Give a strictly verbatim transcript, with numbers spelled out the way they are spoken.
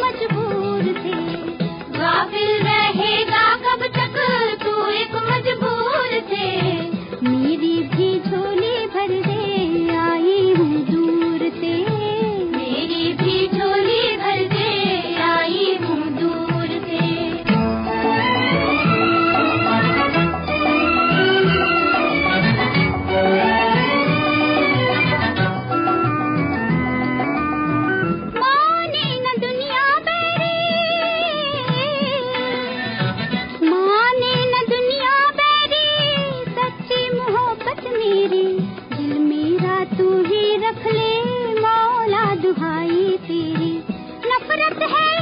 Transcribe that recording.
मजबूर से। गाफिल रहेगा कब तक तू एक मजबूर से। मेरी भी झोली भर दे आई हूँ दूर से। मेरी भी झोली भर दे आई हूँ दूर से। माने न दुनिया बैरी, माने न दुनिया बैरी, सच्ची मोहब्बत मेरी। दिल मेरा तू ही रख ले मौला दुहाई तेरी। नफरत है